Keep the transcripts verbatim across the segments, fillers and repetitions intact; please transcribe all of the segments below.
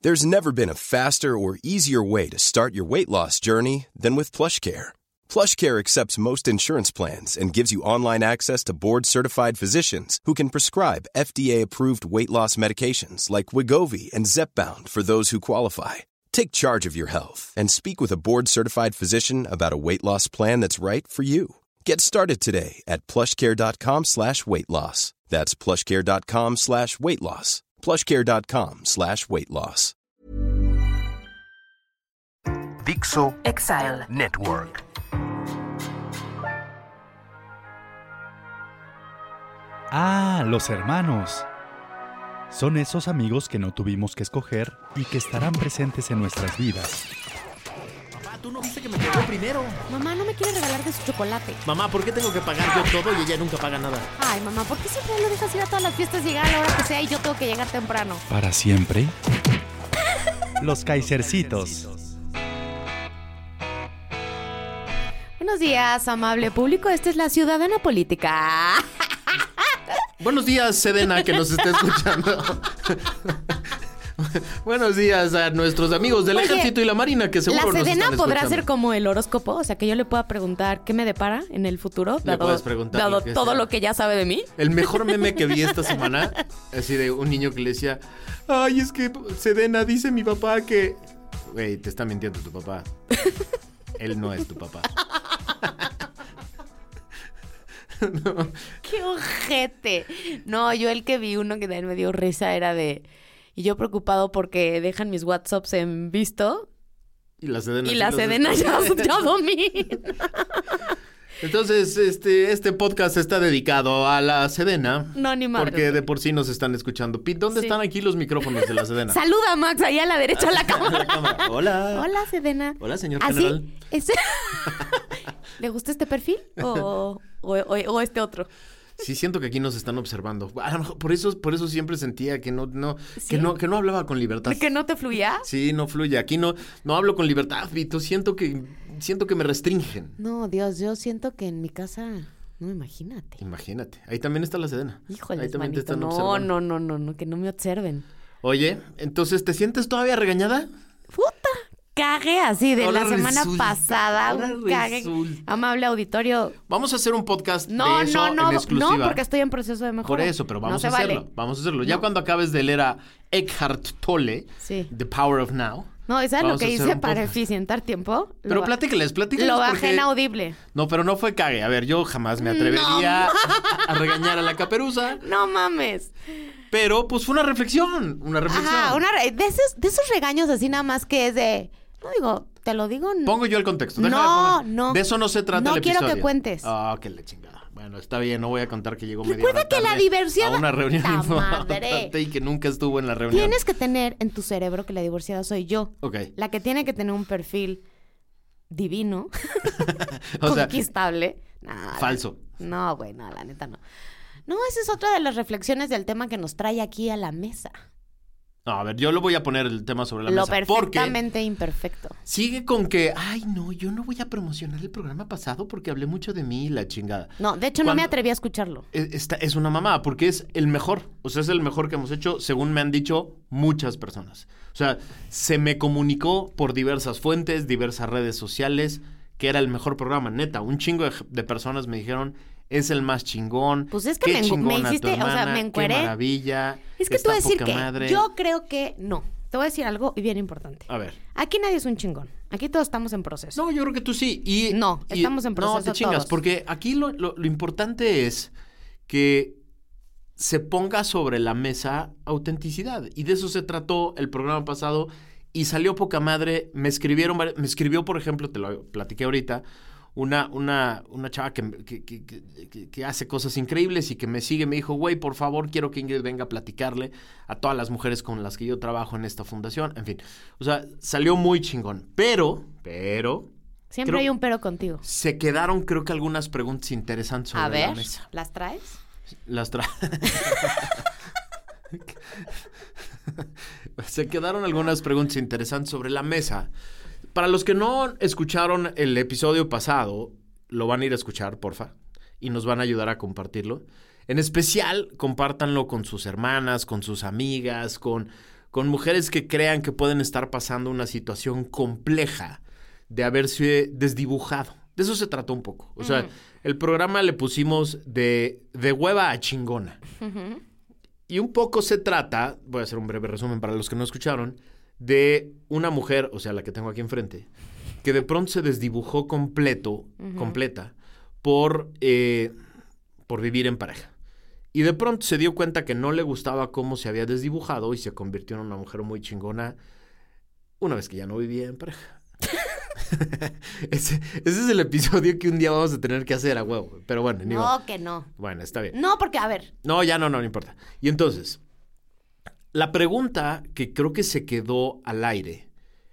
There's never been a faster or easier way to start your weight loss journey than with PlushCare. PlushCare accepts most insurance plans and gives you online access to board-certified physicians who can prescribe F D A-approved weight loss medications like Wegovy and Zepbound for those who qualify. Take charge of your health and speak with a board-certified physician about a weight loss plan that's right for you. Get started today at plushcare.com slash weight loss. That's plushcare.com slash weight loss. plushcare.com slash weight loss. Dixo Exile Network. Ah, los hermanos. Son esos amigos que no tuvimos que escoger y que estarán presentes en nuestras vidas. Mamá, tú no viste que me pegó primero. Mamá no me quiere regalar de su chocolate. Mamá, ¿por qué tengo que pagar yo todo y ella nunca paga nada? Ay, mamá, ¿por qué siempre lo dejas ir a todas las fiestas, llegar a la hora que sea y yo tengo que llegar temprano? Para siempre. Los Kaisercitos. Buenos días, amable público. Esta es la Ciudadana Política. Buenos días, Sedena, que nos está escuchando. Buenos días a nuestros amigos del Oye, Ejército y la Marina, que seguro nos ¿La están Sedena podrá escuchando. ser como el horóscopo? O sea, que yo le pueda preguntar qué me depara en el futuro, Le dado, puedes preguntar dado lo que todo sea. lo que ya sabe de mí. El mejor meme que vi esta semana, así de un niño que le decía, ay, es que Sedena dice mi papá que... Güey, te está mintiendo tu papá. Él no es tu papá. No. ¡Qué ojete! No, yo el que vi uno que también me dio risa era de... Y yo preocupado porque dejan mis WhatsApps en visto Y la Sedena. y sí la los Sedena ya, escucha. ya domina. Entonces, este, este podcast está dedicado a la Sedena. No, ni madre. Porque de por sí nos están escuchando. Pete, ¿dónde Sí. están aquí los micrófonos de la Sedena? Saluda, Max, ahí a la derecha de la La cámara. cámara. Hola. Hola, Sedena. Hola, señor ¿Así? general. ¿Ese? ¿Le gusta este perfil o, o, o, o este otro? Sí, siento que aquí nos están observando. A lo mejor por eso, por eso siempre sentía que no, no, ¿Sí? que no, que no hablaba con libertad. ¿Que no te fluía? Sí, no fluye. Aquí no, no hablo con libertad, Vito. Siento que, siento que me restringen. No, Dios, yo siento que en mi casa... No, imagínate. Imagínate. Ahí también está la Sedena. Híjole, Ahí también te están no, observando. no, no, no, no, que no me observen. Oye, entonces, ¿te sientes todavía regañada? Puta, cague así de Ahora la semana resulta, pasada. ahora Un cague. resulta. Amable auditorio. Vamos a hacer un podcast No, de eso no, no, en exclusiva. no, porque estoy en proceso de mejora. Por eso, pero vamos no a se hacerlo. Vale. Vamos a hacerlo. Ya No. cuando acabes de leer a Eckhart Tolle, Sí. The Power of Now. No, ¿y sabes lo vamos que a hacer hice un para podcast. eficientar tiempo? Pero Lo ba- platíqueles, platíqueles. Lo bajé porque- en audible. No, pero no fue cague. A ver, yo jamás me atrevería a, a regañar a la caperuza. No mames. Pero, pues, fue una reflexión. Una reflexión. Ajá, una re- de, esos, de esos regaños así nada más que es de... No digo, te lo digo... n- Pongo yo el contexto. No, Déjame poner- no. De eso no se trata No el quiero episodio. que cuentes. Ah, que la chingada. Bueno, está bien. No voy a contar que llegó media Recuerda hora que la tarde diversión- a una reunión ¡Ta importante madre! y que nunca estuvo en la reunión. Tienes que tener en tu cerebro que la divorciada soy yo. Ok. La que tiene que tener un perfil divino, O sea, conquistable. Nada. falso. No, güey, no, la neta no. No, esa es otra de las reflexiones del tema que nos trae aquí a la mesa. No, a ver, yo lo voy a poner el tema sobre la Lo mesa. Porque perfectamente imperfecto. sigue con que, ay, no, yo no voy a promocionar el programa pasado porque hablé mucho de mí y la chingada. No, de hecho no Cuando- me atreví a escucharlo. Es, esta- es una mamá, porque es el mejor. O sea, es el mejor que hemos hecho, según me han dicho muchas personas. O sea, se me comunicó por diversas fuentes, diversas redes sociales, que era el mejor programa. Neta, un chingo de, de personas me dijeron, es el más chingón. Pues es que qué me engu- chingona me tu hiciste, o sea, hermana, me encueré. Qué maravilla. Es que te está voy a decir poca que madre. yo creo que no. Te voy a decir algo bien importante. A ver. Aquí nadie es un chingón. Aquí todos estamos en proceso. No, yo creo que tú sí. Y, No, y- estamos en proceso No, te chingas, todos. porque aquí lo, lo- lo importante es que se ponga sobre la mesa autenticidad. Y de eso se trató el programa pasado y salió poca madre. Me escribieron, vari- me escribió, por ejemplo, te lo platiqué ahorita, una, una, una chava que, que, que, que, que hace cosas increíbles y que me sigue. Me dijo, güey, por favor, quiero que Ingrid venga a platicarle a todas las mujeres con las que yo trabajo en esta fundación. En fin, o sea, salió muy chingón. Pero, pero... Siempre creo- hay un pero contigo. Se quedaron, creo que algunas preguntas interesantes sobre A ver, la mesa. ¿las traes? Las tra... Se quedaron algunas preguntas interesantes sobre la mesa. Para los que no escucharon el episodio pasado, lo van a ir a escuchar, porfa, y nos van a ayudar a compartirlo. En especial, compártanlo con sus hermanas, con sus amigas, con, con mujeres que crean que pueden estar pasando una situación compleja de haberse desdibujado. De eso se trató un poco. O sea, uh-huh. el programa le pusimos de, de hueva a chingona. Uh-huh. Y un poco se trata, voy a hacer un breve resumen para los que no escucharon, de una mujer, o sea, la que tengo aquí enfrente, que de pronto se desdibujó completo, uh-huh. completa, por, eh, por vivir en pareja. Y de pronto se dio cuenta que no le gustaba cómo se había desdibujado y se convirtió en una mujer muy chingona una vez que ya no vivía en pareja. ese, ese es el episodio que un día vamos a tener que hacer a huevo. Pero bueno, ni No, va. que no. Bueno, está bien. No, porque, a ver. No, ya no, no, no importa. Y entonces, la pregunta que creo que se quedó al aire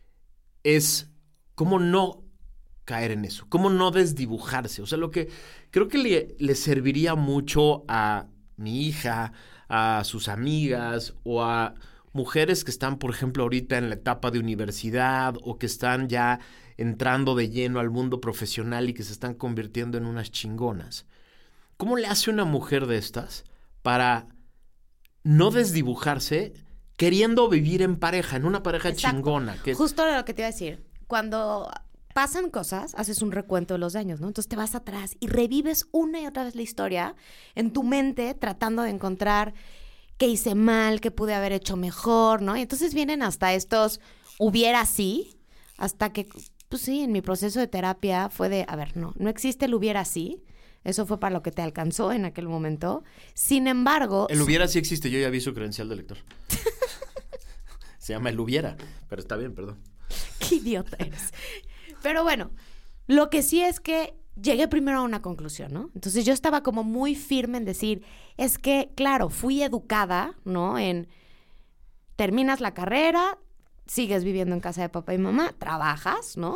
es ¿cómo no caer en eso? ¿Cómo no desdibujarse? O sea, lo que creo que le, le serviría mucho a mi hija, a sus amigas o a mujeres que están, por ejemplo, ahorita en la etapa de universidad o que están ya entrando de lleno al mundo profesional y que se están convirtiendo en unas chingonas. ¿Cómo le hace una mujer de estas para no desdibujarse queriendo vivir en pareja, en una pareja Exacto. chingona? Que... Justo lo que te iba a decir. Cuando pasan cosas, haces un recuento de los daños, ¿no? Entonces te vas atrás y revives una y otra vez la historia en tu mente tratando de encontrar qué hice mal, qué pude haber hecho mejor, ¿no? Y entonces vienen hasta estos hubiera sí, hasta que, pues sí, en mi proceso de terapia fue de, a ver, no, no existe el hubiera sí. Eso fue para lo que te alcanzó en aquel momento. Sin embargo... El hubiera sí existe, yo ya vi su credencial de lector. Se llama el hubiera, pero está bien, perdón. Qué idiota eres. Pero bueno, lo que sí es que llegué primero a una conclusión, ¿no? Entonces yo estaba como muy firme en decir, es que, claro, fui educada, ¿no? En terminas la carrera, sigues viviendo en casa de papá y mamá, trabajas, ¿no?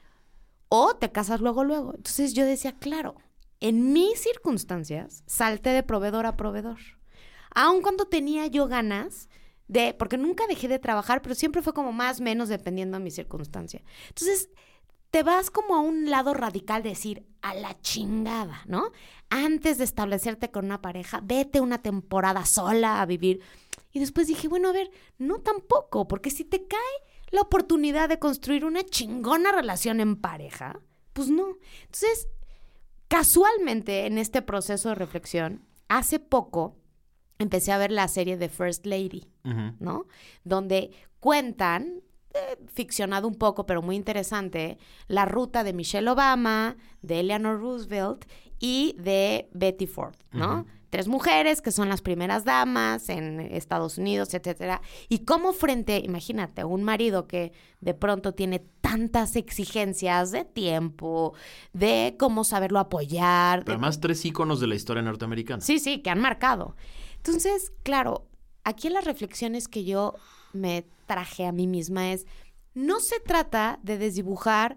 O te casas luego, luego. Entonces yo decía, claro, en mis circunstancias salté de proveedor a proveedor. Aun cuando tenía yo ganas de, porque nunca dejé de trabajar, pero siempre fue como más o menos dependiendo de mi circunstancia. Entonces te vas como a un lado radical de decir, a la chingada, ¿no? Antes de establecerte con una pareja, vete una temporada sola a vivir. Y después dije, bueno, a ver, no tampoco, porque si te cae la oportunidad de construir una chingona relación en pareja, pues no. Entonces, casualmente, en este proceso de reflexión, hace poco empecé a ver la serie de First Lady, uh-huh. ¿no? Donde cuentan... Eh, ficcionado un poco, pero muy interesante, la ruta de Michelle Obama, de Eleanor Roosevelt y de Betty Ford, ¿no? Uh-huh. Tres mujeres que son las primeras damas en Estados Unidos, etcétera. Y cómo frente, imagínate, un marido que de pronto tiene tantas exigencias de tiempo, de cómo saberlo apoyar. Pero además, tres íconos de la historia norteamericana. Sí, sí, que han marcado. Entonces, claro, aquí en las reflexiones que yo me traje a mí misma es, no se trata de desdibujar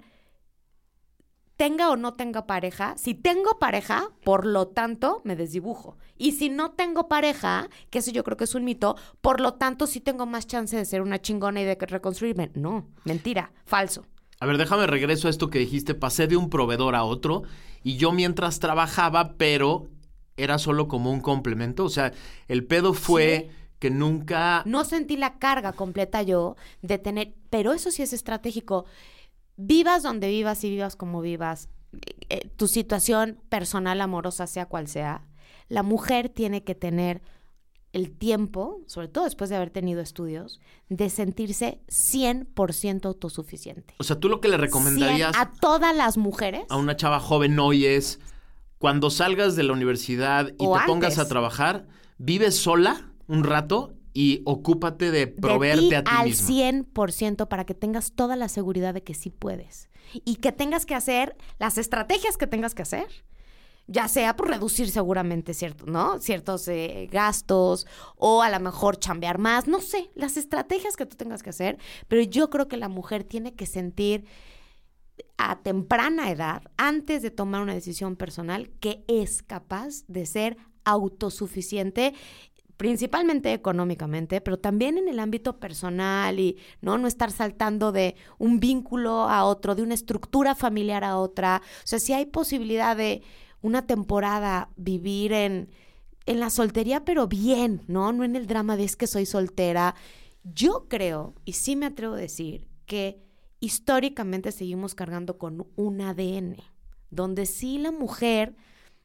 tenga o no tenga pareja. Si tengo pareja, por lo tanto, me desdibujo. Y si no tengo pareja, que eso yo creo que es un mito, por lo tanto, sí tengo más chance de ser una chingona y de reconstruirme. No, mentira, falso. A ver, déjame regreso a esto que dijiste. Pasé de un proveedor a otro y yo mientras trabajaba, pero era solo como un complemento. O sea, el pedo fue... ¿Sí? Que nunca... No sentí la carga completa yo de tener... Pero eso sí es estratégico. Vivas donde vivas y vivas como vivas, eh, tu situación personal, amorosa, sea cual sea, la mujer tiene que tener el tiempo, sobre todo después de haber tenido estudios, de sentirse cien por ciento autosuficiente. O sea, tú lo que le recomendarías... A todas las mujeres... A una chava joven hoy es, cuando salgas de la universidad y te antes. pongas a trabajar, vive sola... un rato y ocúpate de proveerte de ti a ti al misma. cien por ciento para que tengas toda la seguridad de que sí puedes. Y que tengas que hacer las estrategias que tengas que hacer. Ya sea por reducir seguramente cierto, ¿no? ciertos eh, gastos o a lo mejor chambear más. No sé, las estrategias que tú tengas que hacer. Pero yo creo que la mujer tiene que sentir a temprana edad, antes de tomar una decisión personal, que es capaz de ser autosuficiente, principalmente económicamente, pero también en el ámbito personal y no, no estar saltando de un vínculo a otro, de una estructura familiar a otra. O sea, si hay posibilidad de una temporada vivir en, en la soltería, pero bien, ¿no? No en el drama de es que soy soltera. yo creo, y sí me atrevo a decir, que históricamente seguimos cargando con un A D N, donde sí la mujer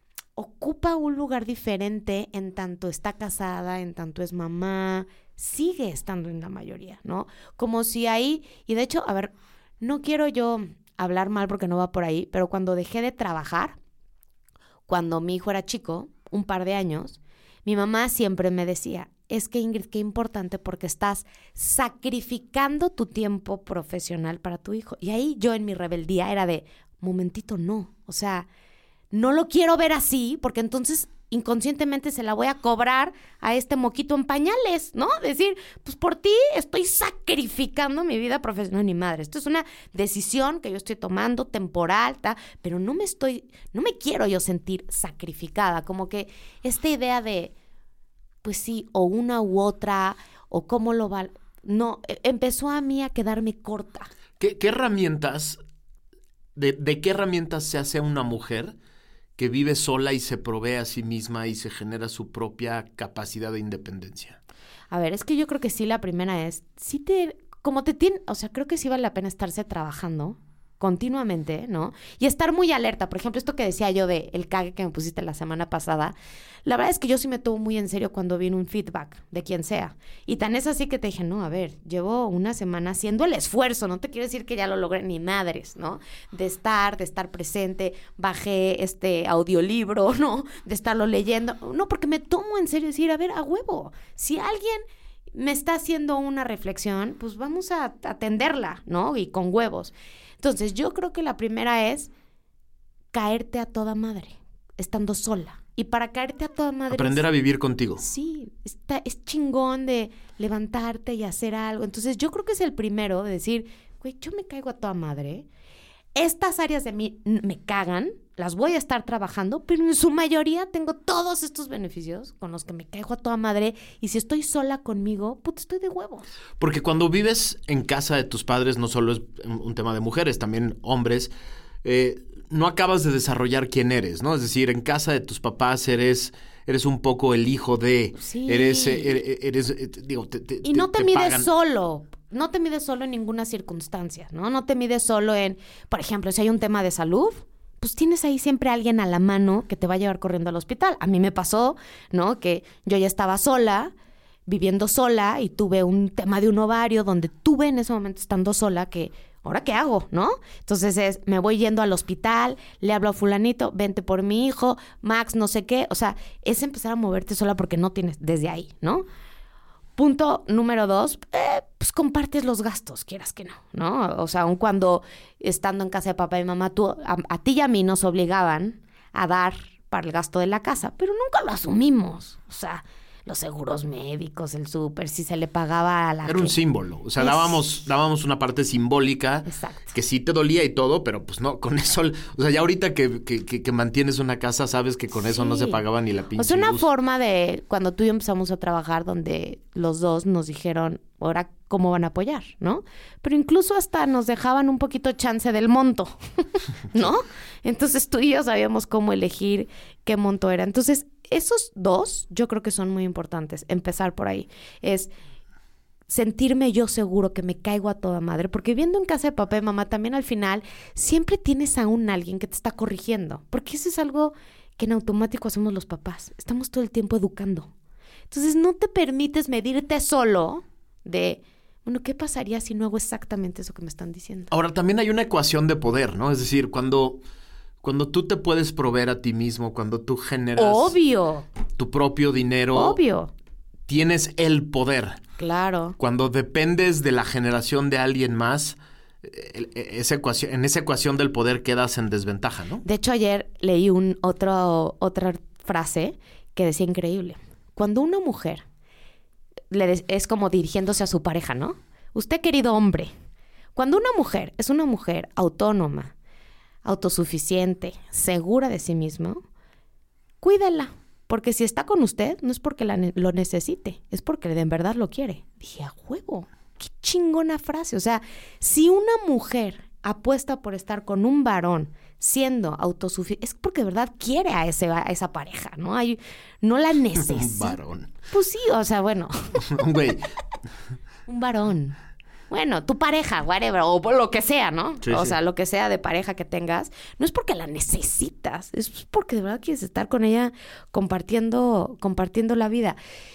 ocupa un lugar diferente en tanto está casada, en tanto es mamá, sigue estando en la mayoría, ¿no? Como si ahí, y de hecho, a ver, no quiero yo hablar mal porque no va por ahí, pero cuando dejé de trabajar, cuando mi hijo era chico, un par de años, mi mamá siempre me decía, es que Ingrid, qué importante porque estás sacrificando tu tiempo profesional para tu hijo. Y ahí yo en mi rebeldía era de, momentito, no, o sea, no lo quiero ver así porque entonces inconscientemente se la voy a cobrar a este moquito en pañales, ¿no? Decir, pues por ti estoy sacrificando mi vida profesional. Ni madre, esto es una decisión que yo estoy tomando temporal, ta, pero no me estoy, no me quiero yo sentir sacrificada. Como que esta idea de, pues sí, o una u otra, o cómo lo va, no, empezó a mí a quedarme corta. ¿Qué, qué herramientas, de, de qué herramientas se hace una mujer que vive sola y se provee a sí misma y se genera su propia capacidad de independencia? A ver, es que yo creo que sí, la primera es, sí te, como te tiene, o sea, creo que sí vale la pena estarse trabajando continuamente, ¿no? Y estar muy alerta. Por ejemplo, esto que decía yo de el cague que me pusiste la semana pasada, la verdad es que yo sí me tomo muy en serio cuando viene un feedback de quien sea. Y tan es así que te dije, no, a ver, llevo una semana haciendo el esfuerzo, no te quiero decir que ya lo logré ni madres, ¿no? De estar, de estar presente, bajé este audiolibro, ¿no? De estarlo leyendo. No, porque me tomo en serio decir, a ver, a huevo, si alguien me está haciendo una reflexión, pues vamos a atenderla, ¿no? Y con huevos. Entonces, yo creo que la primera es caerte a toda madre, estando sola. Y para caerte a toda madre... Aprender es, a vivir contigo. Sí, está, es chingón de levantarte y hacer algo. Entonces, yo creo que es el primero de decir, güey, yo me caigo a toda madre. Estas áreas de mí me cagan, las voy a estar trabajando, pero en su mayoría tengo todos estos beneficios con los que me caigo a toda madre. Y si estoy sola conmigo, puta, estoy de huevos. Porque cuando vives en casa de tus padres, no solo es un tema de mujeres, también hombres, eh, no acabas de desarrollar quién eres, ¿no? Es decir, en casa de tus papás eres... Eres un poco el hijo de... Sí. Eres, eres, eres, eres digo, te, te, y no te, te mides pagan. solo. No te mides solo en ninguna circunstancia, ¿no? No te mides solo en... Por ejemplo, si hay un tema de salud, pues tienes ahí siempre a alguien a la mano que te va a llevar corriendo al hospital. A mí me pasó, ¿no? Que yo ya estaba sola, viviendo sola, y tuve un tema de un ovario donde tuve en ese momento estando sola que... ¿Ahora qué hago, no? Entonces es, me voy yendo al hospital, le hablo a fulanito, vente por mi hijo, Max, no sé qué. O sea, es empezar a moverte sola porque no tienes desde ahí, ¿no? Punto número dos, eh, pues compartes los gastos, quieras que no, ¿no? O sea, aun cuando estando en casa de papá y mamá, tú, a, a ti y a mí nos obligaban a dar para el gasto de la casa, pero nunca lo asumimos. O sea, los seguros médicos, el súper, si se le pagaba a la... Era que... un símbolo. O sea, es... dábamos, dábamos una parte simbólica. Exacto. Que sí te dolía y todo, pero pues no, con eso... O sea, ya ahorita que, que, que, que mantienes una casa, sabes que con eso sí. no se pagaba ni la pinche O sea, una luz. forma de... Cuando tú y yo empezamos a trabajar, donde los dos nos dijeron, ahora, ¿cómo van a apoyar, no? Pero incluso hasta nos dejaban un poquito chance del monto, ¿no? Entonces tú y yo sabíamos cómo elegir qué monto era. Entonces... Esos dos yo creo que son muy importantes, empezar por ahí. Es sentirme yo seguro que me caigo a toda madre, porque viviendo en casa de papá y mamá también al final siempre tienes a un alguien que te está corrigiendo, porque eso es algo que en automático hacemos los papás. Estamos todo el tiempo educando. Entonces no te permites medirte solo de, bueno, ¿qué pasaría si no hago exactamente eso que me están diciendo? Ahora, también hay una ecuación de poder, ¿no? Es decir, cuando... Cuando tú te puedes proveer a ti mismo, cuando tú generas... Obvio. Tu propio dinero... Obvio. Tienes el poder. Claro. Cuando dependes de la generación de alguien más, esa ecuación, en esa ecuación del poder quedas en desventaja, ¿no? De hecho, ayer leí un otro, otra frase que decía increíble. Cuando una mujer le es como dirigiéndose a su pareja, ¿no? Usted, querido hombre, cuando una mujer es una mujer autónoma, autosuficiente, segura de sí misma, cuídela. Porque si está con usted, no es porque la ne- lo necesite, es porque de verdad lo quiere. Dije, a huevo, qué chingona frase. O sea, si una mujer apuesta por estar con un varón siendo autosuficiente, es porque de verdad quiere a, ese, a esa pareja, ¿no? Hay, no la necesita. Un varón. Pues sí, o sea, bueno. Güey, Un varón. Bueno, tu pareja, whatever, o lo que sea, ¿no? Sí, o sí. sea, lo que sea de pareja que tengas, no es porque la necesitas, es porque de verdad quieres estar con ella compartiendo, compartiendo la vida.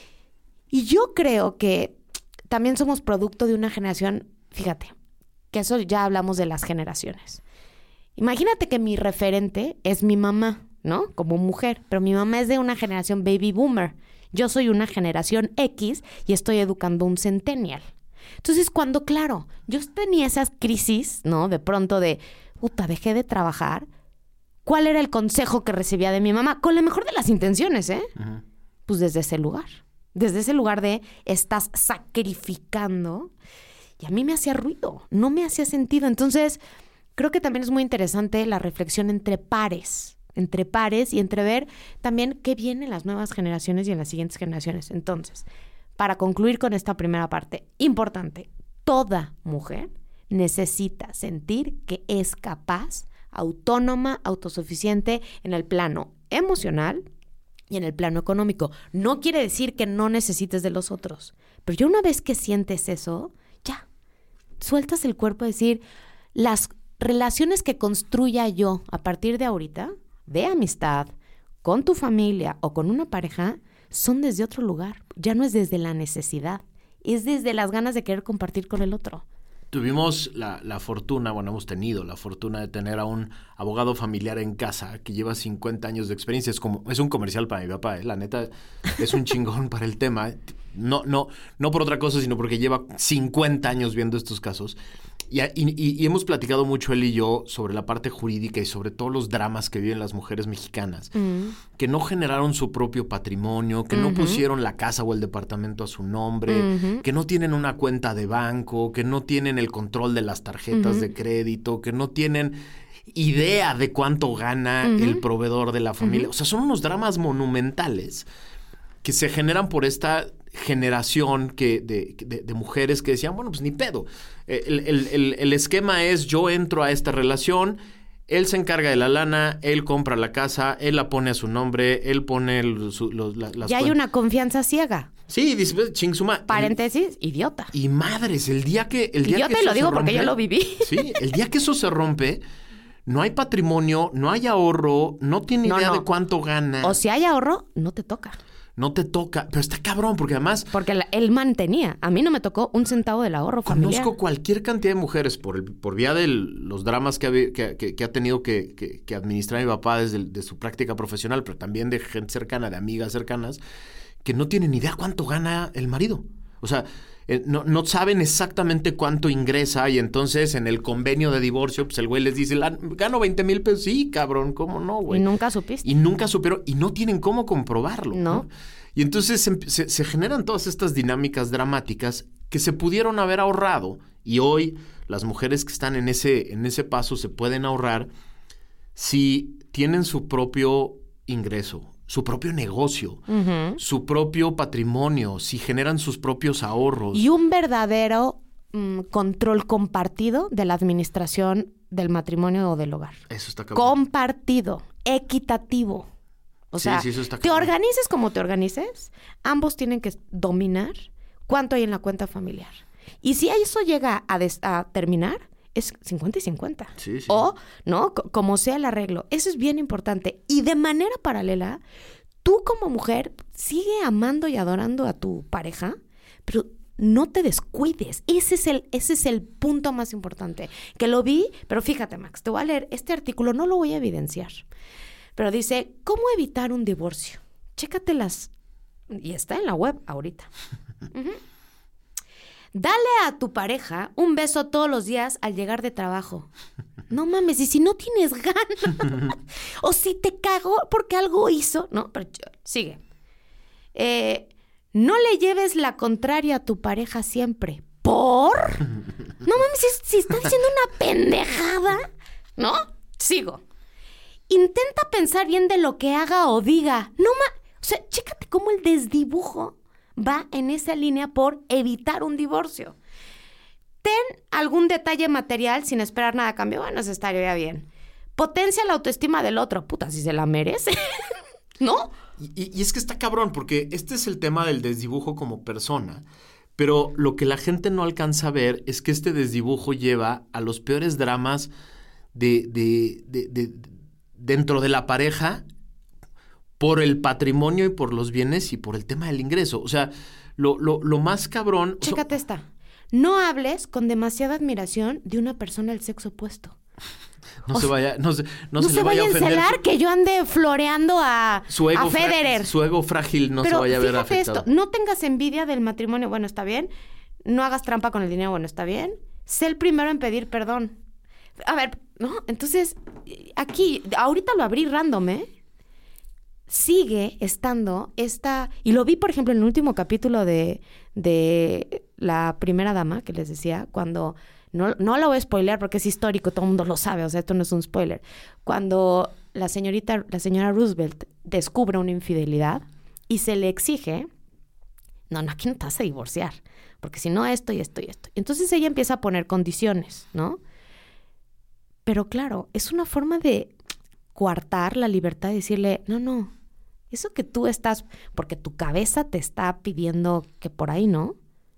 Y yo creo que también somos producto de una generación, fíjate, que eso ya hablamos de las generaciones. Imagínate que mi referente es mi mamá, ¿no? Como mujer, pero mi mamá es de una generación baby boomer. Yo soy una generación X y estoy educando un centennial. Entonces, cuando, claro, yo tenía esas crisis, ¿no? De pronto de, puta, dejé de trabajar. ¿Cuál era el consejo que recibía de mi mamá? Con la mejor de las intenciones, ¿eh? Uh-huh. Pues desde ese lugar. Desde ese lugar de estás sacrificando. Y a mí me hacía ruido, no me hacía sentido. Entonces, creo que también es muy interesante la reflexión entre pares. Entre pares y entre ver también qué viene en las nuevas generaciones y en las siguientes generaciones. Entonces, para concluir con esta primera parte, importante, toda mujer necesita sentir que es capaz, autónoma, autosuficiente en el plano emocional y en el plano económico. No quiere decir que no necesites de los otros, pero ya una vez que sientes eso, ya, sueltas el cuerpo a decir, las relaciones que construya yo a partir de ahorita, de amistad, con tu familia o con una pareja, son desde otro lugar. Ya no es desde la necesidad, es desde las ganas de querer compartir con el otro. Tuvimos la, la fortuna, bueno, hemos tenido la fortuna de tener a un abogado familiar en casa que lleva cincuenta años de experiencia. Es como, es un comercial para mi papá, ¿eh? La neta, es un chingón para el tema. No, no, no por otra cosa, sino porque lleva cincuenta años viendo estos casos. Y, y, y hemos platicado mucho él y yo sobre la parte jurídica y sobre todos los dramas que viven las mujeres mexicanas, mm. que no generaron su propio patrimonio, que uh-huh. no pusieron la casa o el departamento a su nombre, uh-huh. que no tienen una cuenta de banco, que no tienen el control de las tarjetas uh-huh. de crédito, que no tienen idea de cuánto gana uh-huh. el proveedor de la familia. Uh-huh. O sea, son unos dramas monumentales que se generan por esta generación que de, de, de mujeres que decían, bueno, pues ni pedo. El, el, el, el esquema es, yo entro a esta relación, él se encarga de la lana, él compra la casa, él la pone a su nombre, él pone el, su, los, la, las... Ya hay una confianza ciega. Sí, dice, ching suma. Paréntesis, el, idiota. Y madres, el día que... El día idiota que y lo digo rompe, porque yo lo viví. Sí, el día que eso se rompe, no hay patrimonio, no hay ahorro, no tiene no, idea no. de cuánto gana. O si hay ahorro, no te toca. No te toca, pero está cabrón, porque además... Porque la, él mantenía. A mí no me tocó un centavo del ahorro familiar. Conozco cualquier cantidad de mujeres por, el, por vía de los dramas que ha, que, que, que ha tenido que, que, que administrar mi papá desde el, de su práctica profesional, pero también de gente cercana, de amigas cercanas, que no tienen ni idea cuánto gana el marido. O sea, eh, no, no saben exactamente cuánto ingresa y entonces en el convenio de divorcio, pues el güey les dice, gano veinte mil pesos. Sí, cabrón, ¿cómo no, güey? Y nunca supiste. Y nunca supieron, y no tienen cómo comprobarlo. No. ¿no? Y entonces se, se, se generan todas estas dinámicas dramáticas que se pudieron haber ahorrado y hoy las mujeres que están en ese, en ese paso se pueden ahorrar si tienen su propio ingreso, su propio negocio, uh-huh. su propio patrimonio, si generan sus propios ahorros. Y un verdadero mm, control compartido de la administración del matrimonio o del hogar. Eso está cabrón. Compartido, equitativo. O sí, sea, sí, eso está te organices como te organices, ambos tienen que dominar cuánto hay en la cuenta familiar. Y si eso llega a, des- a terminar, es cincuenta y cincuenta. Sí, sí. O, ¿no? C- como sea el arreglo. Eso es bien importante. Y de manera paralela, tú como mujer sigue amando y adorando a tu pareja, pero no te descuides. Ese es el, ese es el punto más importante. Que lo vi, pero fíjate, Max, te voy a leer este artículo, no lo voy a evidenciar. Pero dice, ¿cómo evitar un divorcio? Chécate las... Y está en la web ahorita. Uh-huh. Dale a tu pareja un beso todos los días al llegar de trabajo. No mames, y si no tienes ganas, o si te cagó porque algo hizo, no, pero sigue. Eh, no le lleves la contraria a tu pareja siempre. ¿Por? No mames, si, si está diciendo una pendejada, ¿no? Sigo. Intenta pensar bien de lo que haga o diga. No ma... O sea, chécate cómo el desdibujo va en esa línea por evitar un divorcio. Ten algún detalle material sin esperar nada a cambio. Bueno, eso estaría bien. Potencia la autoestima del otro. Puta, si se la merece. ¿No? Y, y es que está cabrón, porque este es el tema del desdibujo como persona. Pero lo que la gente no alcanza a ver es que este desdibujo lleva a los peores dramas de, de, de, de, de dentro de la pareja por el patrimonio y por los bienes y por el tema del ingreso. O sea, lo, lo, lo más cabrón... Chécate esta. No hables con demasiada admiración de una persona del sexo opuesto. No o se sea, vaya, no se, no no se, se le vaya a ofender. encelar que yo ande floreando a, su ego a Federer. Fra- su ego frágil no Pero se vaya a ver fíjate afectado. esto, no tengas envidia del matrimonio, bueno, está bien. No hagas trampa con el dinero, bueno, está bien. Sé el primero en pedir perdón. A ver, ¿no? Entonces, aquí, ahorita lo abrí random, ¿eh? Sigue estando esta... Y lo vi, por ejemplo, en el último capítulo de, de La Primera Dama, que les decía, cuando... No, no lo voy a spoilear porque es histórico, todo el mundo lo sabe, o sea, esto no es un spoiler. Cuando la señorita, la señora Roosevelt descubre una infidelidad y se le exige... No, no, aquí no te vas a divorciar, porque si no esto y esto y esto. Entonces ella empieza a poner condiciones, ¿no? Pero claro, es una forma de coartar la libertad y decirle, no, no, eso que tú estás, porque tu cabeza te está pidiendo que por ahí no,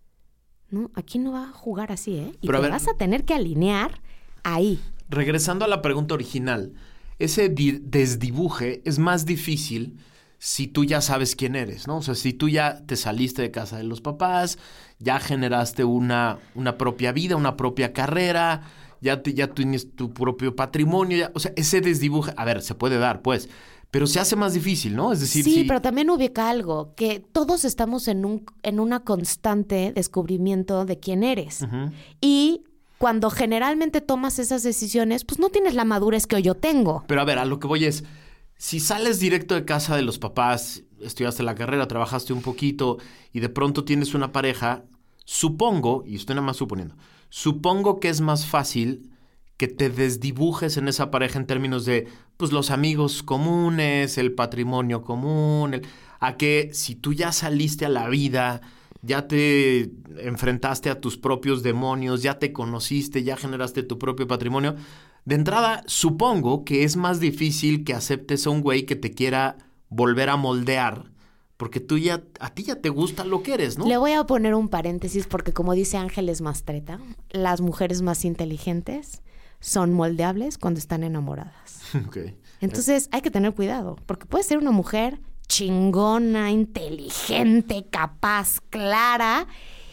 no, aquí no va a jugar así, ¿eh? Y Pero a te ver, vas a tener que alinear ahí. Regresando a la pregunta original, ese di- desdibuje es más difícil si tú ya sabes quién eres, ¿no? O sea, si tú ya te saliste de casa de los papás, ya generaste una, una propia vida, una propia carrera, ya, te, ya tienes tu propio patrimonio, ya, o sea, ese desdibuje, a ver, se puede dar, pues, pero se hace más difícil, ¿no? Es decir, sí, si... pero también ubica algo, que todos estamos en un en una constante descubrimiento de quién eres. Uh-huh. Y cuando generalmente tomas esas decisiones, pues no tienes la madurez que yo tengo. Pero a ver, a lo que voy es, si sales directo de casa de los papás, estudiaste la carrera, trabajaste un poquito y de pronto tienes una pareja, supongo, y estoy nada más suponiendo, supongo que es más fácil que te desdibujes en esa pareja en términos de, pues, los amigos comunes, el patrimonio común, el, a que si tú ya saliste a la vida, ya te enfrentaste a tus propios demonios, ya te conociste, ya generaste tu propio patrimonio. De entrada, supongo que es más difícil que aceptes a un güey que te quiera volver a moldear, porque tú ya, a ti ya te gusta lo que eres, ¿no? Le voy a poner un paréntesis porque como dice Ángeles Mastreta, las mujeres más inteligentes son moldeables cuando están enamoradas. Okay. Entonces hay que tener cuidado, porque puede ser una mujer chingona, inteligente, capaz, clara,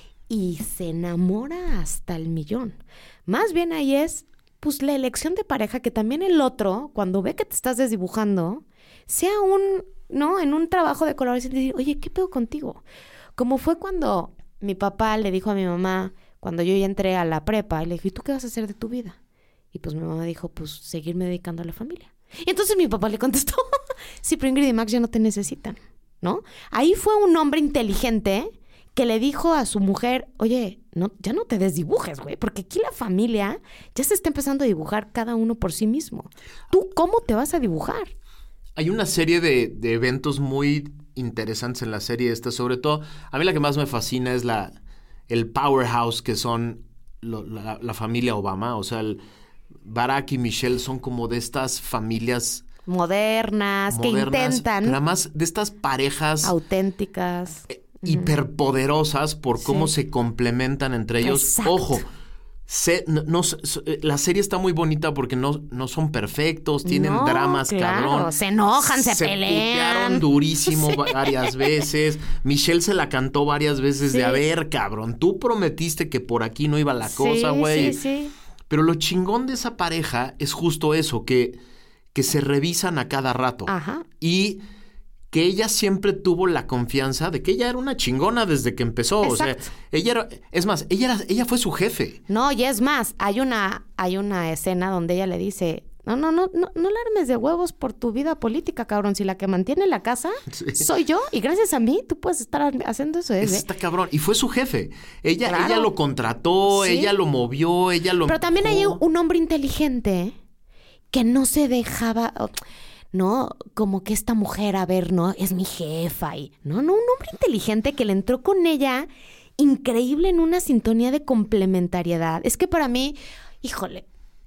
y se enamora hasta el millón. Más bien ahí es, pues, la elección de pareja, que también el otro, cuando ve que te estás desdibujando, sea un, ¿no? En un trabajo de colaboración, decir, oye, ¿qué pedo contigo? Como fue cuando mi papá le dijo a mi mamá, cuando yo ya entré a la prepa, y le dije, ¿y tú qué vas a hacer de tu vida? Y pues mi mamá dijo, pues, seguirme dedicando a la familia. Y entonces mi papá le contestó, sí, pero Ingrid y Max ya no te necesitan, ¿no? Ahí fue un hombre inteligente que le dijo a su mujer, oye, no, ya no te desdibujes, güey, porque aquí la familia ya se está empezando a dibujar cada uno por sí mismo. ¿Tú cómo te vas a dibujar? Hay una serie de, de eventos muy interesantes en la serie esta, sobre todo, a mí la que más me fascina es la el powerhouse que son lo, la, la familia Obama, o sea, el Barack y Michelle son como de estas familias Modernas, modernas, que intentan. pero además de estas parejas Auténticas. eh, hiperpoderosas por Sí. cómo se complementan entre ellos. Exacto. Ojo, se, no, no, se- la serie está muy bonita porque no, no son perfectos, tienen No, dramas, claro, cabrón. se enojan, se Se pelean. putearon durísimo Sí. varias veces. Michelle se la cantó varias veces Sí. de, a ver, cabrón, tú prometiste que por aquí no iba la Sí, cosa, güey. Sí, sí. Pero lo chingón de esa pareja es justo eso, que, que se revisan a cada rato. Ajá. Y que ella siempre tuvo la confianza de que ella era una chingona desde que empezó. Exacto. O sea, ella era, es más, ella era, ella fue su jefe. No, y es más, hay una, hay una escena donde ella le dice, no, no, no, no, no la armes de huevos por tu vida política, cabrón. Si la que mantiene la casa Sí. soy yo, y gracias a mí tú puedes estar haciendo eso. ¿eh? Es está cabrón. Y fue su jefe. Ella, Claro. ella lo contrató, Sí. ella lo movió, ella lo Pero también hay empujó. un hombre inteligente que no se dejaba, no, como que esta mujer, a ver, no, es mi jefa. Y, no, no, un hombre inteligente que le entró con ella increíble en una sintonía de complementariedad. Es que para mí, híjole,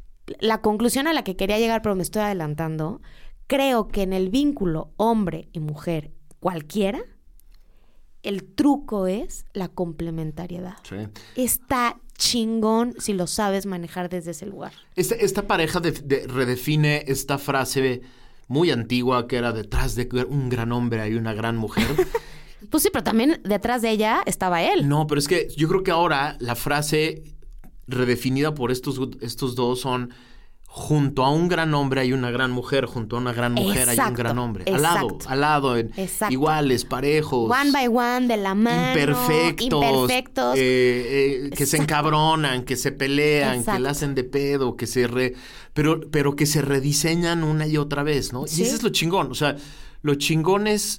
la conclusión a la que quería llegar, pero me estoy adelantando, creo que en el vínculo hombre y mujer cualquiera, el truco es la complementariedad. Sí. Está chingón si lo sabes manejar desde ese lugar. Esta, esta pareja de, de, redefine esta frase muy antigua que era detrás de un gran hombre hay una gran mujer. Pues sí, pero también detrás de ella estaba él. No, pero es que yo creo que ahora la frase redefinida por estos, estos dos son junto a un gran hombre hay una gran mujer, junto a una gran mujer exacto, hay un gran hombre. Exacto, al lado, al lado, en, iguales, parejos. One by one, de la mano. Imperfectos. Imperfectos. Eh, eh, que se encabronan, que se pelean, exacto, que la hacen de pedo, que se re... Pero, pero que se rediseñan una y otra vez, ¿no? ¿Sí? Y eso es lo chingón. O sea, lo chingón es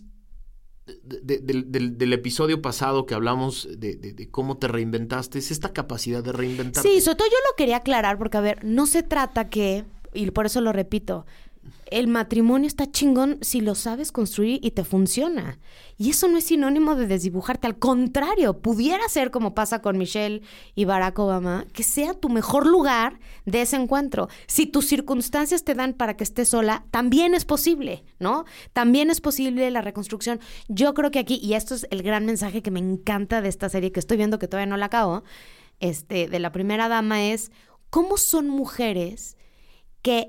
de, de, de, de, del episodio pasado que hablamos de, de, de cómo te reinventaste, es esta capacidad de reinventarte. Sí, sobre todo yo lo quería aclarar porque, a ver, no se trata que, y por eso lo repito, el matrimonio está chingón si lo sabes construir y te funciona. Y eso no es sinónimo de desdibujarte. Al contrario, pudiera ser como pasa con Michelle y Barack Obama, que sea tu mejor lugar de ese encuentro. Si tus circunstancias te dan para que estés sola, también es posible, ¿no? También es posible la reconstrucción. Yo creo que aquí, y esto es el gran mensaje que me encanta de esta serie, que estoy viendo que todavía no la acabo, este, de la primera dama, es cómo son mujeres que...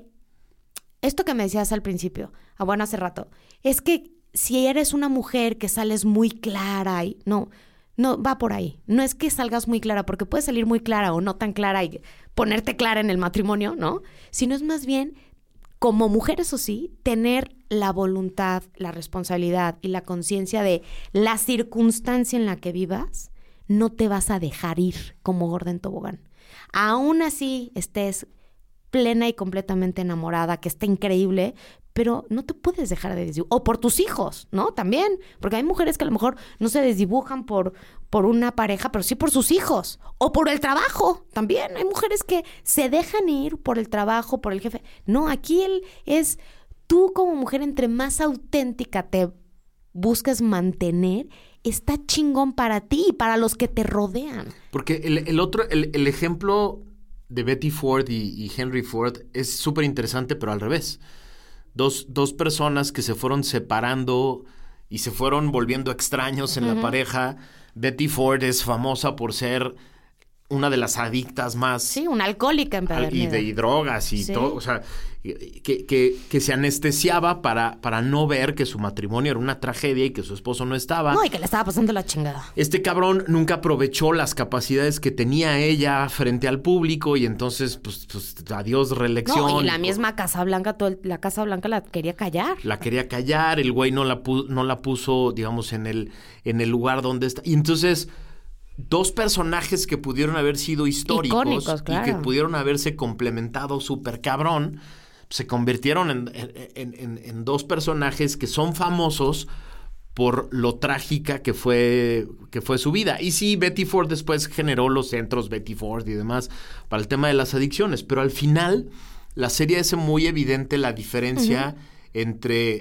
Esto que me decías al principio, ah, bueno, hace rato, es que si eres una mujer que sales muy clara y no, no va por ahí. No es que salgas muy clara, porque puedes salir muy clara o no tan clara y ponerte clara en el matrimonio, ¿no? Sino es más bien, como mujer, eso sí, tener la voluntad, la responsabilidad y la conciencia de la circunstancia en la que vivas, no te vas a dejar ir como gorda en tobogán. Aún así estés plena y completamente enamorada, que está increíble, pero no te puedes dejar de desdibujar. O por tus hijos, ¿no? También. Porque hay mujeres que a lo mejor no se desdibujan por, por una pareja, pero sí por sus hijos. O por el trabajo. También hay mujeres que se dejan ir por el trabajo, por el jefe. No, aquí él es... Tú como mujer, entre más auténtica te buscas mantener, está chingón para ti y para los que te rodean. Porque el, el otro... El, el ejemplo... de Betty Ford y, y Henry Ford es súper interesante, pero al revés. Dos, dos personas que se fueron separando y se fueron volviendo extraños en uh-huh. la pareja. Betty Ford es famosa por ser una de las adictas más... Sí, una alcohólica empedernida. Y de y drogas y sí. todo. O sea, que, que, que se anestesiaba para, para no ver que su matrimonio era una tragedia y que su esposo no estaba. No, y que le estaba pasando la chingada. Este cabrón nunca aprovechó las capacidades que tenía ella frente al público y entonces, pues, pues adiós reelección. No, y la misma Casa Blanca, todo el, la Casa Blanca la quería callar. La quería callar, el güey no la, pu- no la puso, digamos, en el, en el lugar donde está. Y entonces... Dos personajes que pudieron haber sido históricos icónicos, claro. y que pudieron haberse complementado súper cabrón, se convirtieron en, en, en, en dos personajes que son famosos por lo trágica que fue, que fue su vida. Y sí, Betty Ford después generó los centros Betty Ford y demás para el tema de las adicciones, pero al final la serie hace muy evidente la diferencia uh-huh. entre...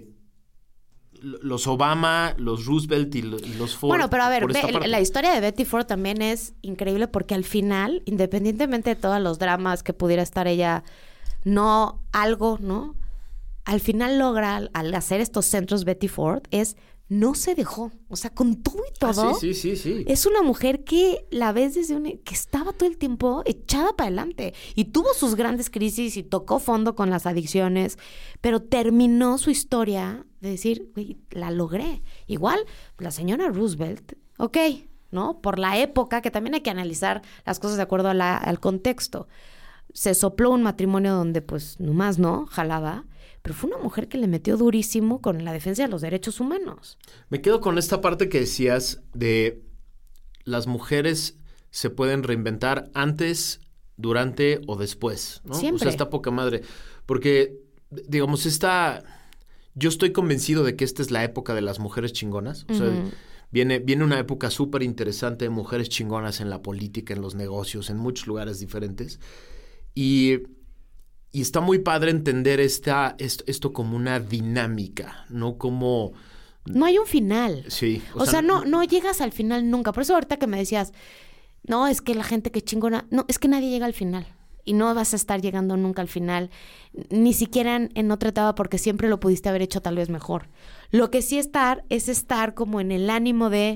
los Obama, los Roosevelt y los Ford. Bueno, pero a ver, ve, la historia de Betty Ford también es increíble porque al final, independientemente de todos los dramas que pudiera estar ella, no algo, ¿no? Al final logra, al hacer estos centros Betty Ford, es no se dejó. O sea, con todo y todo. Ah, sí, sí, sí, sí. Es una mujer que la ves desde un... que estaba todo el tiempo echada para adelante. Y tuvo sus grandes crisis y tocó fondo con las adicciones. Pero terminó su historia de decir, güey, la logré. Igual, la señora Roosevelt, ok, ¿no? Por la época, que también hay que analizar las cosas de acuerdo a la, al contexto. Se sopló un matrimonio donde, pues, nomás no, jalaba. Pero fue una mujer que le metió durísimo con la defensa de los derechos humanos. Me quedo con esta parte que decías de las mujeres se pueden reinventar antes, durante o después, ¿no? Siempre. O sea, está poca madre. Porque, digamos, esta... Yo estoy convencido de que esta es la época de las mujeres chingonas. O sea, uh-huh. viene, viene una época súper interesante de mujeres chingonas en la política, en los negocios, en muchos lugares diferentes. Y... Y está muy padre entender esta, esto, esto como una dinámica, no como... No hay un final. Sí. O, o sea, sea no, no llegas al final nunca. Por eso ahorita que me decías, no, es que la gente que chingona... No, es que nadie llega al final. Y no vas a estar llegando nunca al final. Ni siquiera en, en otra etapa, porque siempre lo pudiste haber hecho tal vez mejor. Lo que sí estar es estar como en el ánimo de...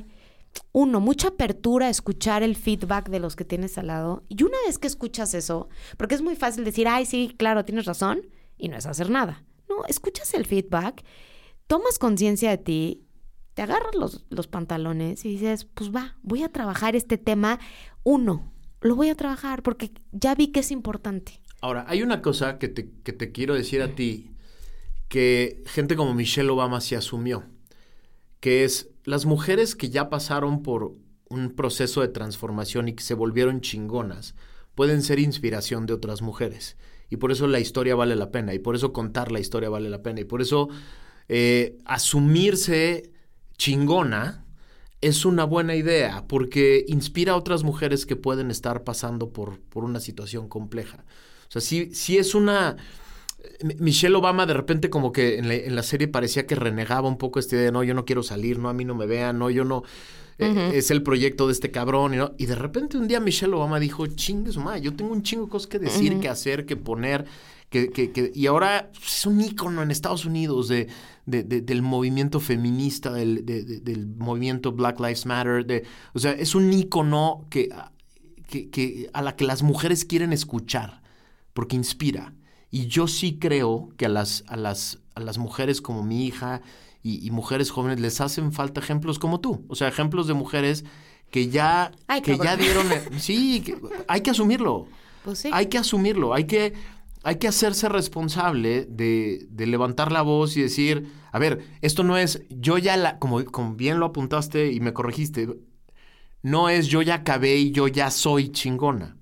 uno, mucha apertura a escuchar el feedback de los que tienes al lado. Y una vez que escuchas eso, porque es muy fácil decir, ay, sí, claro, tienes razón, y no es hacer nada. No, escuchas el feedback, tomas conciencia de ti, te agarras los, los pantalones y dices, pues va, voy a trabajar este tema. Uno, lo voy a trabajar porque ya vi que es importante. Ahora, hay una cosa que te, que te quiero decir a ti, que gente como Michelle Obama se asumió, que es las mujeres que ya pasaron por un proceso de transformación y que se volvieron chingonas, pueden ser inspiración de otras mujeres. Y por eso la historia vale la pena, y por eso contar la historia vale la pena, y por eso eh, asumirse chingona es una buena idea, porque inspira a otras mujeres que pueden estar pasando por, por una situación compleja. O sea, sí, sí es una... Michelle Obama de repente como que en la, en la serie parecía que renegaba un poco esta idea de no, yo no quiero salir, no, a mí no me vean, no, yo no... Uh-huh. Eh, es el proyecto de este cabrón, y, ¿no? Y de repente un día Michelle Obama dijo, chingue su madre, yo tengo un chingo de cosas que decir, uh-huh. que hacer, que poner... Que, que, que, y ahora es un ícono en Estados Unidos de, de, de, del movimiento feminista, del, de, de, del movimiento Black Lives Matter. De, o sea, es un ícono que, que, que a la que las mujeres quieren escuchar porque inspira. Y yo sí creo que a las, a las, a las mujeres como mi hija y, y mujeres jóvenes les hacen falta ejemplos como tú. O sea, ejemplos de mujeres que ya, Ay, que ya dieron... Sí, que, hay que asumirlo. Pues sí. Hay que asumirlo. Hay que... Hay que hacerse responsable de, de levantar la voz y decir, a ver, esto no es, yo ya la, como, como bien lo apuntaste y me corregiste, no es yo ya acabé y yo ya soy chingona.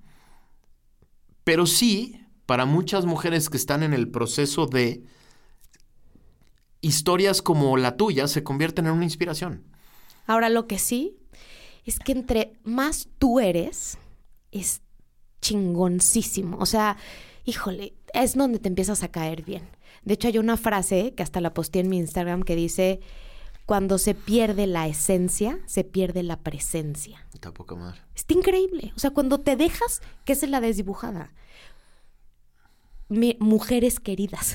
Pero sí, para muchas mujeres que están en el proceso de, historias como la tuya se convierten en una inspiración. Ahora, lo que sí es que entre más tú eres, es chingoncísimo. O sea... Híjole, es donde te empiezas a caer bien. De hecho, hay una frase que hasta la posteé en mi Instagram que dice, cuando se pierde la esencia, se pierde la presencia. Está poca madre. Está increíble. O sea, cuando te dejas, que es la desdibujada. Mi, mujeres queridas,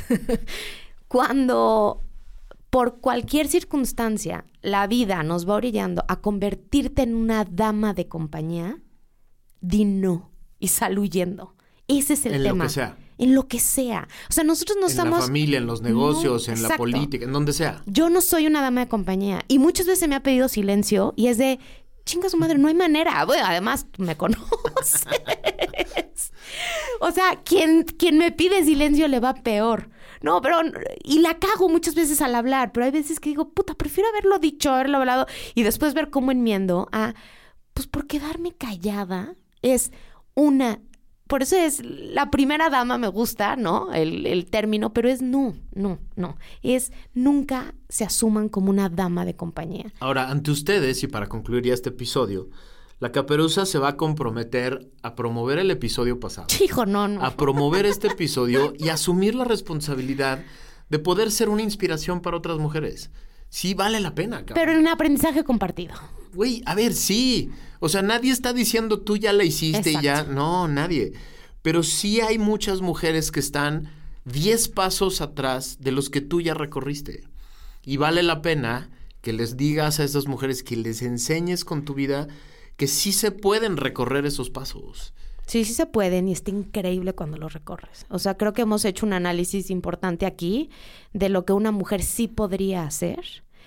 cuando por cualquier circunstancia la vida nos va orillando a convertirte en una dama de compañía, di no y sal huyendo. Ese es el en tema. En lo que sea. En lo que sea. O sea, nosotros no en estamos... En la familia, en los negocios, no, en exacto. la política, en donde sea. Yo no soy una dama de compañía. Y muchas veces me ha pedido silencio y es de... Chinga su madre, no hay manera. Bueno, además, me conoces. O sea, quien, quien me pide silencio le va peor. No, pero... Y la cago muchas veces al hablar. Pero hay veces que digo, puta, prefiero haberlo dicho, haberlo hablado. Y después ver cómo enmiendo a... Pues por quedarme callada es una... Por eso es la primera dama, me gusta, ¿no? El, el término, pero es no, no, no. Es nunca se asuman como una dama de compañía. Ahora, ante ustedes, y para concluir ya este episodio, la Caperuza se va a comprometer a promover el episodio pasado. Hijo, no, no. A promover este episodio y asumir la responsabilidad de poder ser una inspiración para otras mujeres. Sí vale la pena, cabrón. Pero en un aprendizaje compartido. Güey, a ver, sí. O sea, nadie está diciendo tú ya la hiciste. Exacto. Y ya. No, nadie. Pero sí hay muchas mujeres que están diez pasos atrás de los que tú ya recorriste. Y vale la pena que les digas a esas mujeres, que les enseñes con tu vida que sí se pueden recorrer esos pasos. Sí, sí se pueden y está increíble cuando lo recorres. O sea, creo que hemos hecho un análisis importante aquí de lo que una mujer sí podría hacer.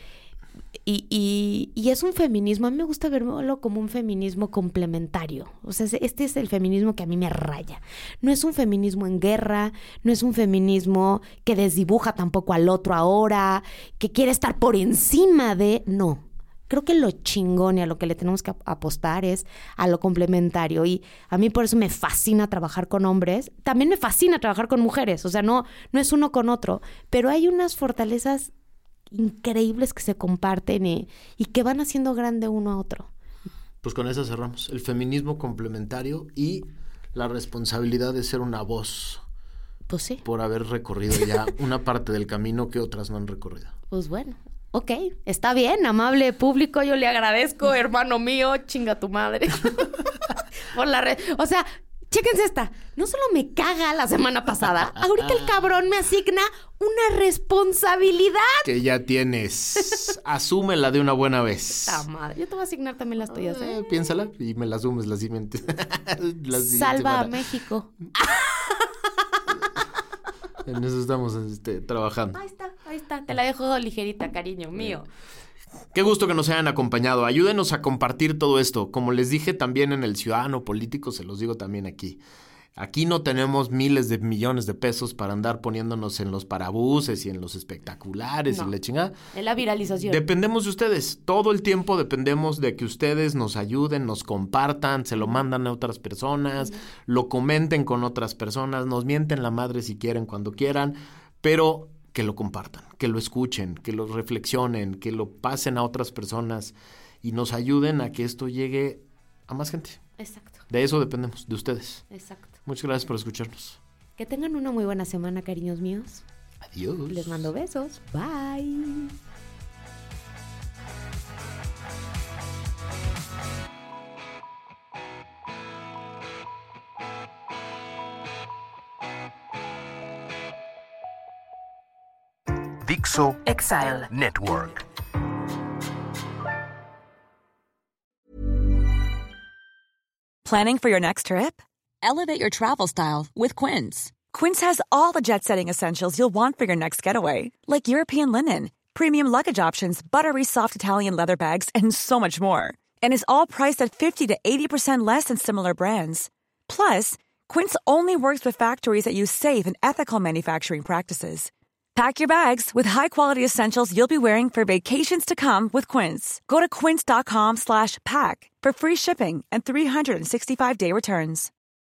Y, y, y es un feminismo, a mí me gusta verlo como un feminismo complementario. O sea, este es el feminismo que a mí me raya. No es un feminismo en guerra, no es un feminismo que desdibuja tampoco al otro ahora, que quiere estar por encima de... No, creo que lo chingón y a lo que le tenemos que apostar es a lo complementario. Y a mí por eso me fascina trabajar con hombres. También me fascina trabajar con mujeres. O sea, no, no es uno con otro. Pero hay unas fortalezas increíbles que se comparten y, y que van haciendo grande uno a otro. Pues con eso cerramos. El feminismo complementario y la responsabilidad de ser una voz. Pues sí. Por haber recorrido ya una parte del camino que otras no han recorrido. Pues bueno. Ok, está bien, amable público, yo le agradezco, hermano mío, chinga tu madre. Por la red. O sea, chéquense esta. No solo me caga la semana pasada, ahorita el cabrón me asigna una responsabilidad. Que ya tienes. Asúmela de una buena vez. Ta madre. Yo te voy a asignar también las tuyas, ¿eh? eh piénsala y me la asumes la siguiente. la Salva a México. En eso estamos este, trabajando. Ahí está, ahí está. Te la dejo ligerita, cariño mío. Qué gusto que nos hayan acompañado. Ayúdenos a compartir todo esto. Como les dije también en el Ciudadano Político, se los digo también aquí. Aquí no tenemos miles de millones de pesos para andar poniéndonos en los parabuses y en los espectaculares no, y la chingada. En la viralización. Dependemos de ustedes. Todo el tiempo dependemos de que ustedes nos ayuden, nos compartan, se lo mandan a otras personas, uh-huh. lo comenten con otras personas, nos mienten la madre si quieren, cuando quieran, pero que lo compartan, que lo escuchen, que lo reflexionen, que lo pasen a otras personas y nos ayuden a que esto llegue a más gente. Exacto. De eso dependemos, de ustedes. Exacto. Muchas gracias por escucharnos. Que tengan una muy buena semana, cariños míos. Adiós. Les mando besos. Bye. Dixo Exile Network. Planning for your next trip? Elevate your travel style with Quince. Quince has all the jet-setting essentials you'll want for your next getaway, like European linen, premium luggage options, buttery soft Italian leather bags, and so much more. And is all priced at fifty to eighty percent less than similar brands. Plus, Quince only works with factories that use safe and ethical manufacturing practices. Pack your bags with high-quality essentials you'll be wearing for vacations to come with Quince. Go to quince.com slash pack for free shipping and three sixty-five day returns.